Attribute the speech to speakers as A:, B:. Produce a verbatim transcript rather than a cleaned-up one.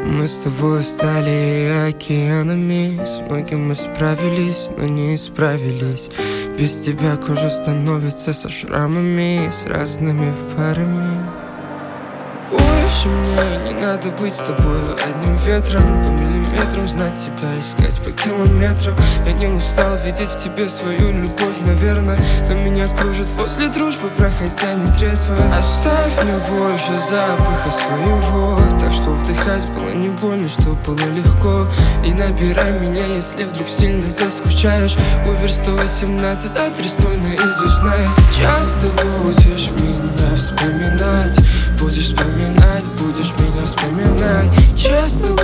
A: Мы с тобой стали океанами. С многим мы справились, но не исправились. Без тебя кожа становится со шрамами, с разными парами. Больше мне не надо быть с тобой одним ветром, по миллиметрам знать тебя, искать по километрам. Я не устал видеть в тебе свою любовь, наверное, но меня кружит возле дружбы, проходя нетрезво. Оставь мне больше запаха своего, так что вдыхать было не больно, что было легко. И набирай меня, если вдруг сильно заскучаешь. Убер сто восемнадцать, адрес твой наизусть знает. Часто будешь меня вспоминать, будешь вспоминать, будешь меня вспоминать. Часто